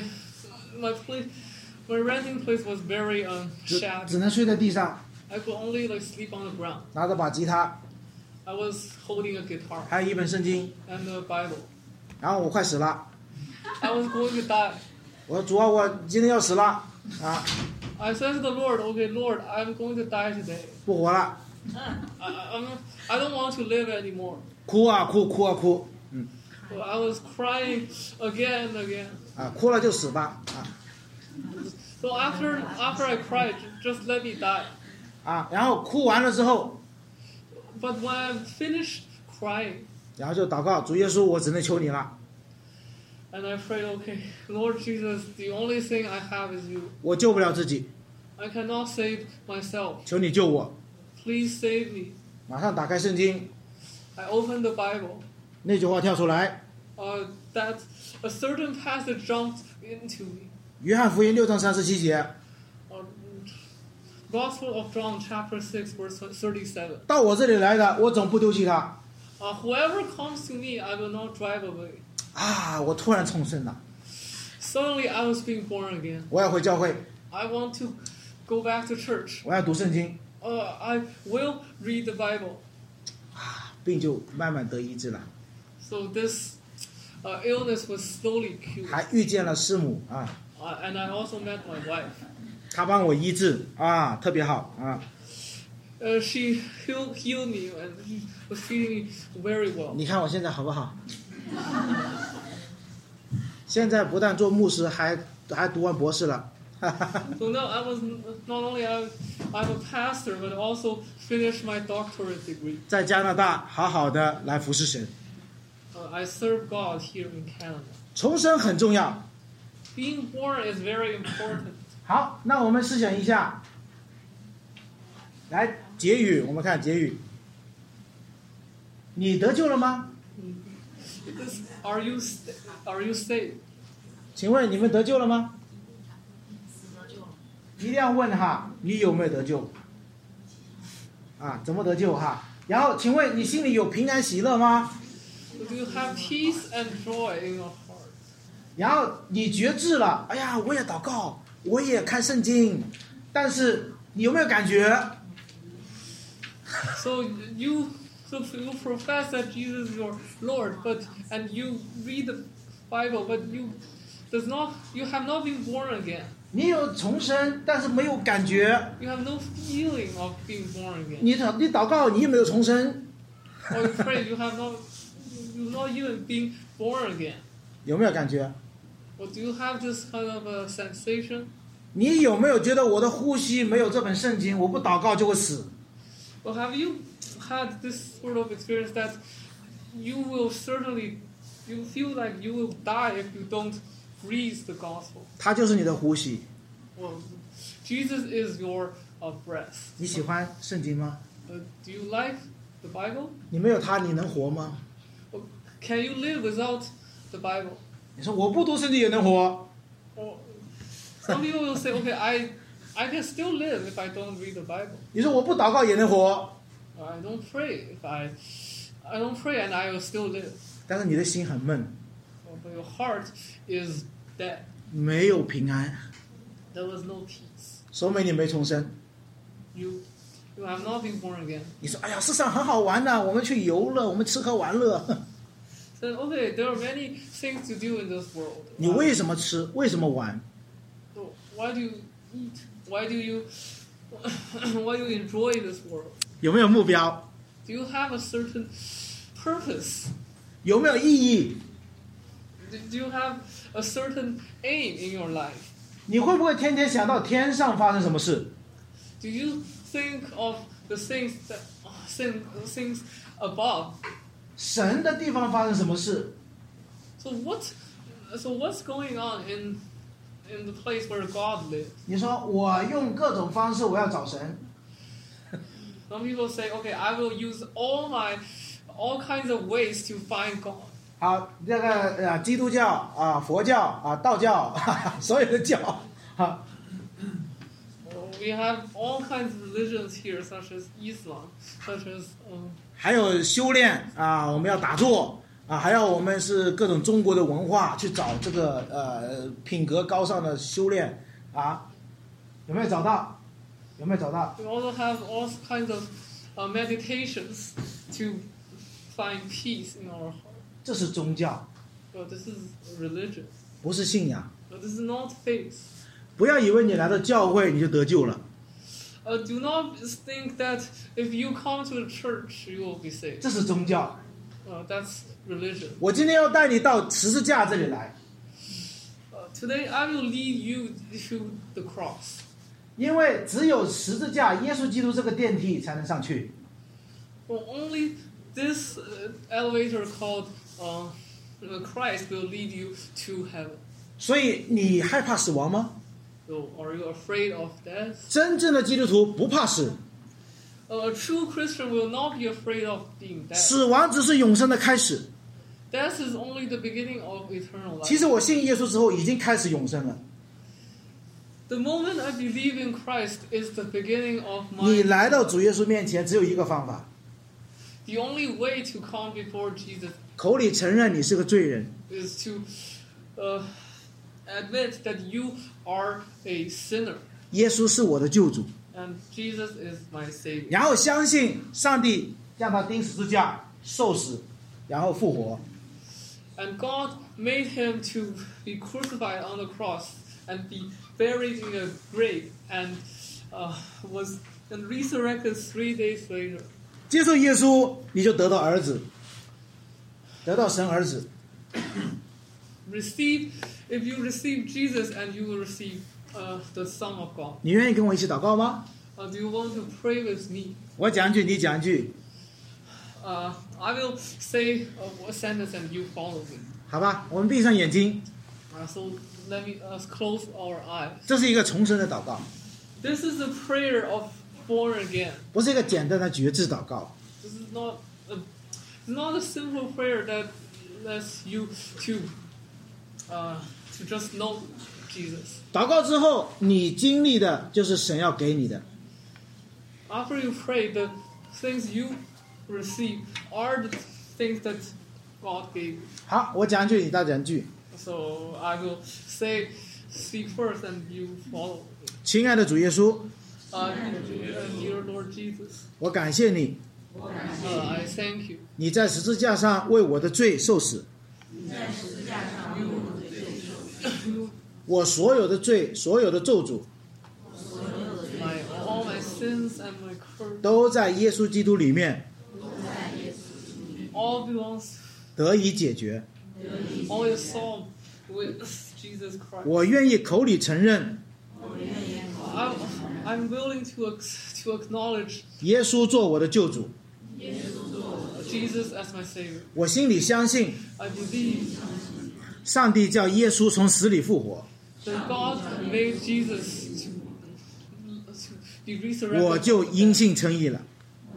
renting place was very shabby. 只能睡在地上。 I could only sleep on the ground. 拿着把吉他。 I was holding a guitar. 還有一本聖經。 And the Bible. 然後我快死了。 I was going to die. 我說主啊，我今天要死了。 I said to the Lord, "Okay, Lord, I'm going to die today." 不活了。 I don't want to live anymore. 哭啊哭，哭啊哭。 So I was crying again and again. 哭了就死吧。 So after I cried, just let me die. 然後哭完了之後。 But when I finished crying. 然後就禱告，主耶穌，我只能求你了。 And I prayed, okay, Lord Jesus, the only thing I have is you. 我救不了自己， I cannot save myself. 求你救我。 Please save me. 马上打开圣经， I opened the Bible. 那句话跳出来， That a certain passage jumped into me. 约翰福音6章37节， Gospel of John, chapter 6, verse 37. 到我这里来的，我总不丢弃他。 Whoever comes to me, I will not drive away. 啊！我突然重生了， Suddenly, I was being born again. 我要回教会， I want to go back to church. 我要读圣经， I will read the Bible. 病就慢慢得医治了， So this illness was slowly cured. 还遇见了师母啊， And I also met my wife. 她帮我医治啊，特别好啊。 She healed me and she was treating me very well. 你看我现在好不好？现在不但做牧师，还读完博士了。 So now I was not only I'm a pastor, but also finished my doctorate degree. 在加拿大好好的来服侍神， I serve God here in Canada. 重生很重要。 Being born is very important. 好，那我们试想一下，来结语，我们看结语。你得救了吗？ Are you saved? 请问你们得救了吗？一定要问哈，你有没有得救？啊，怎么得救哈？然后，请问你心里有平安喜乐吗？ Do you have peace and joy in your heart? 然后你觉知了，哎呀，我也祷告，我也看圣经，但是你有没有感觉？ So you profess that Jesus is your Lord, and you read the Bible, but you have not been born again. 你有重生，但是没有感觉。 You have no feeling of being born again. 你祷告，你有没有重生？ Or you pray, you've not even been born again. 有没有感觉？ Or do you have this kind of a sensation? 你有没有觉得我的呼吸没有这本圣经，我不祷告就会死？ Or have you had this sort of experience that you feel like you will die if you don't read the gospel? 它就是你的呼吸。 Well, Jesus is your breath. 你喜欢圣经吗？ Do you like the Bible? 你没有它，你能活吗？ Can you live without the Bible? 你说我不读圣经也能活， Or some people will say, okay, I can still live if I don't read the Bible. 你说我不祷告也能活， I don't pray I don't pray and I will still live. 但是你的心很闷， But your heart is dead. 没有平安， There was no peace. 说明你没重生。 You have not been born again. 你说哎呀，世上很好玩的，我们去游乐，我们吃喝玩乐。 Then okay, there are many things to do in this world. 你为什么吃？为什么玩？ So why do you eat? Why do you enjoy this world? 有没有目标？ Do you have a certain purpose? 有没有意义？ Do you have a certain aim in your life? 你会不会天天想到天上发生什么事？ Do you think of the things above? 神的地方发生什么事？ So what's going on in the place where God lives? 你说我用各种方式我要找神， Some people say, okay, I will use all kinds of ways to find God. 好，这个基督教啊、佛教啊、道教，所有的教啊， We have all kinds of religions here, such as Islam, such as 还有修炼啊，我们要打坐啊，还有我们是各种中国的文化去找这个品格高尚的修炼啊，有没有找到？有没有找到？ we also have all kinds of meditations to find peace in our heart. 这是宗教， But this is religion. 不是信仰。 But this is not faith. 不要以为你来到教会你就得救了， Do not think that if you come to the church, you will be saved. 这是宗教。 That's religion. 我今天要带你到十字架这里来， Today, I will lead you to the cross. 因为只有十字架，耶稣基督这个电梯才能上去。 Well, only this elevator called Christ will lead you to heaven. 所以你害怕死亡吗？ So, are you afraid of death? 真正的基督徒不怕死， A true Christian will not be afraid of being dead. 死亡只是永生的开始。 Death is only the beginning of eternal 其 life. 实我信耶稣之后，已经开始永生了。 The moment I believe in Christ is the beginning of 你 my. 来到主耶稣面前，只有一个方法： The only way to come before Jesus 口里承认你是个罪人， is to admit that you are a sinner 耶稣是我的救主， and Jesus is my Savior. 然后相信上帝让他钉十字架、受死，然后复活。 And God made him to be crucified on the cross and be buried in a grave and was resurrected 3 days later. 接受耶稣，你就得到儿子，得到神儿子。 If you receive Jesus, and you will receive the Son of God. 你愿意跟我一起祷告吗？ Do you want to pray with me? 我讲一句，你讲一句， I will say a sentence and you follow me. 好吧？我们闭上眼睛， So let me close our eyes. 这是一个重生的祷告， This is a prayer of born again. 不是一个简单的觉知祷告。 This is not a simple prayer that lets you to just know Jesus. 祷告之后，你经历的就是神要给你的。 After you pray, the things you receive are the things that God gave you. 好，我讲一句，你再讲一句。 So I will speak first, and you follow. 亲爱的主耶稣， Dear Lord Jesus, 我感谢你， I thank you. 你在十字架上为我的罪受死，我所有的罪、所有的咒诅， All my sins and my curse 都在耶稣基督里面 all belongs, 得以解决。 all is solved with Jesus Christ. 我愿意口里承认 I'm willing to acknowledge 耶稣做我的救主， Jesus as my Savior. 我心里相信 I believe 上帝叫耶稣从死里复活， that God made Jesus to be 我 resurrected. 就因信称义了。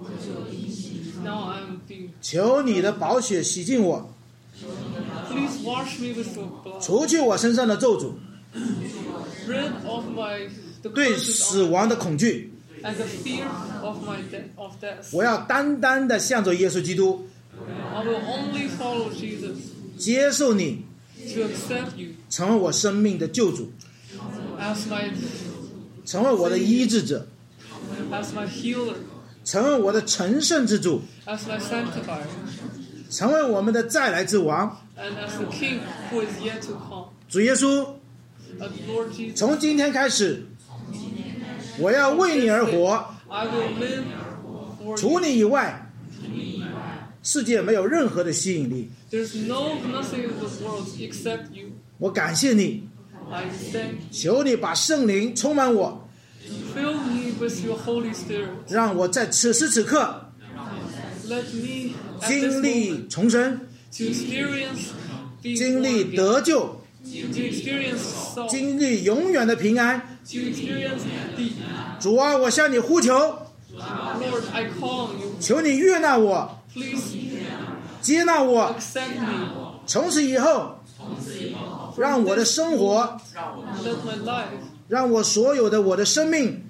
Now I'm being. 求你的宝血洗净我， Please wash me with your blood. 除去我身上的咒诅， Rid of the 对 curses 死亡的恐惧。 and the fear of of death. 我要单单的向着耶稣基督， I will only follow Jesus, 接受你， to accept you 成为我生命的救主， as my 成为我的医治者， healer, 成为我的成圣之主， as my sanctifier, 成为我们的再来之王。 and as the King who is yet to come. 主耶稣， Lord Jesus, 从今天开始，我要为你而活， I will live for 除 you. 你以外，世界没有任何的吸引力。 There's nothing in this world except you. 我感谢你， I thank you. 求你把圣灵充满我， Fill me with your Holy Spirit. 让我在此时此刻 Let me at this 经历 moment 重生， to experience being 经 born 历 again, 得救， to experience soul, 经历永远的平安。 to experience the 主啊，我向你呼求， Lord. I call on you. 求你悦纳我， Please 接纳我。 accept me. 从此以后，让我的生活， Let my life, 让我所有的我的生命，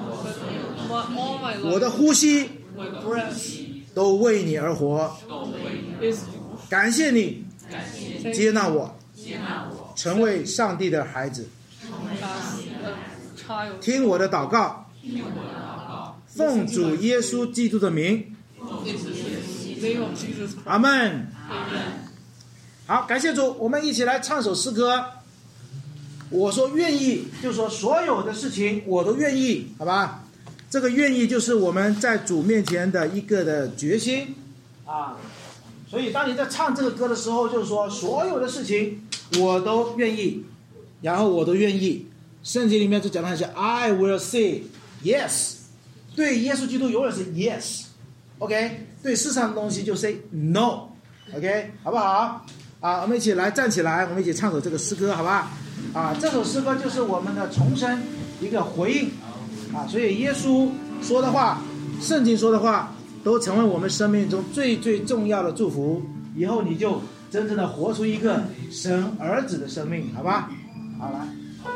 all my 我的 life, 呼吸， my breath 都为你而活。 is 感谢你 thank 接 you 纳我，成为上帝的孩子。 as a child. 听我的祷告，奉主耶稣基督的名， In the name of Jesus Christ. 阿门。 Amen. 好，感谢主，我们一起来唱首诗歌。我说愿意，就说所有的事情我都愿意，好吧？这个愿意就是我们在主面前的一个的决心啊。所以当你在唱这个歌的时候，就是说所有的事情我都愿意，然后我都愿意。圣经里面就讲到一些 I will say yes， 对耶稣基督永远是 yes，OK， 对世上的东西就 say no，OK， 好不好？ 我们一起来站起来，我们一起唱首这个诗歌，好吧？这首诗歌就是我们的重生一个回应所以耶稣说的话，圣经说的话，都成为我们生命中最最重要的祝福。以后你就真正的活出一个神儿子的生命，好吧？好，来。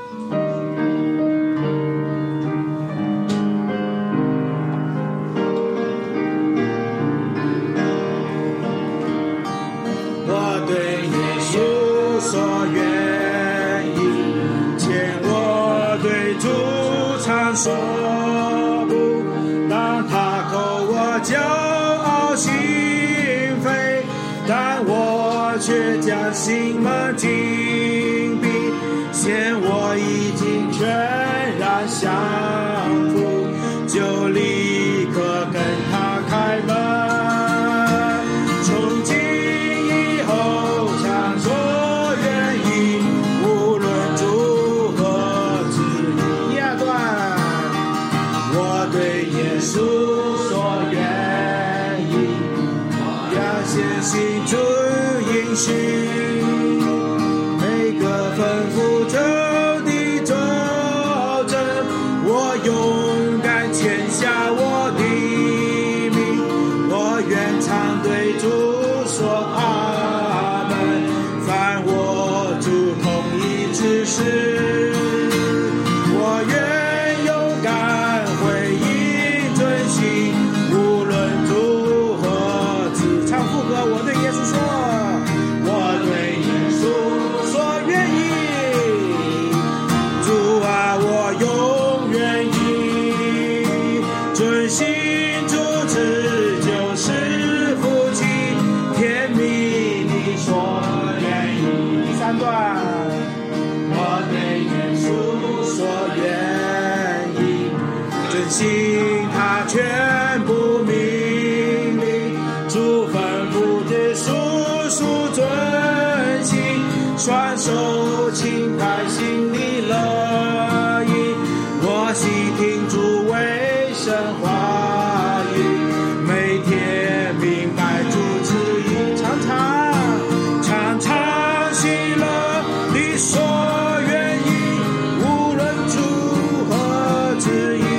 我对耶稣说愿意，见我对主常说不，当他口我骄傲心扉，但我却将心门紧闭，现我已经全然降服，就立刻跟他开门。每个吩咐着的周正，我勇敢签下我的名，我愿常对主说阿门。凡我主同意之事，我愿勇敢回应遵行，无论如何。只唱副歌，我对耶稣说。信他全部命令，主吩咐的叔叔遵行，双手轻拍心里乐意，我细听主为神话语，每天明白主旨意，常常喜乐地说愿意，无论主何旨意。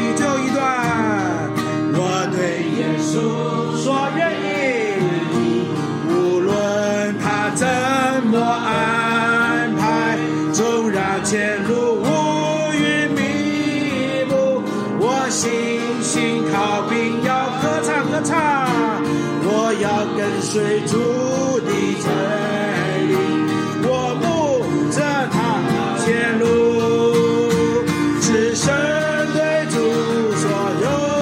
说愿意，无论他怎么安排，纵然前路乌云密布，我信心靠并要歌唱，我要跟随主的真理，我不着他前路，只身对主所有。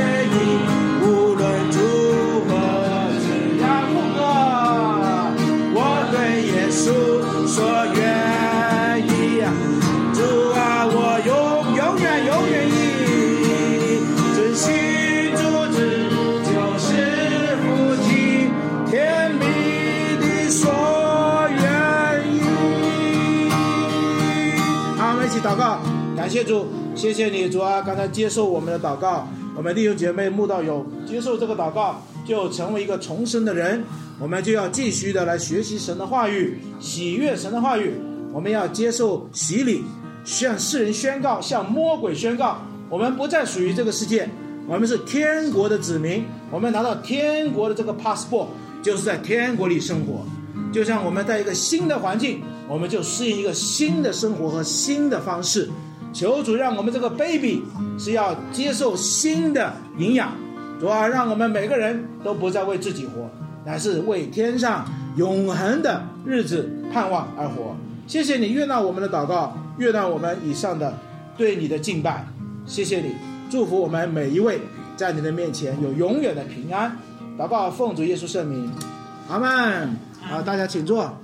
说愿意，主啊，我永远意，遵行主旨，就是福气，甜蜜的说愿意。好，我们一起祷告，感谢主，谢谢你，主啊，刚才接受我们的祷告，我们弟兄姐妹慕道友接受这个祷告，就成为一个重生的人。我们就要继续的来学习神的话语，喜悦神的话语。我们要接受洗礼，向世人宣告，向魔鬼宣告，我们不再属于这个世界，我们是天国的子民。我们拿到天国的这个 passport， 就是在天国里生活。就像我们在一个新的环境，我们就适应一个新的生活和新的方式。求主让我们这个 baby 是要接受新的营养，主啊，让我们每个人都不再为自己活，乃是为天上永恒的日子盼望而活。谢谢你悦纳我们的祷告，悦纳我们以上的对你的敬拜。谢谢你，祝福我们每一位在你的面前有永远的平安。祷告奉主耶稣圣名，阿们。好，大家请坐。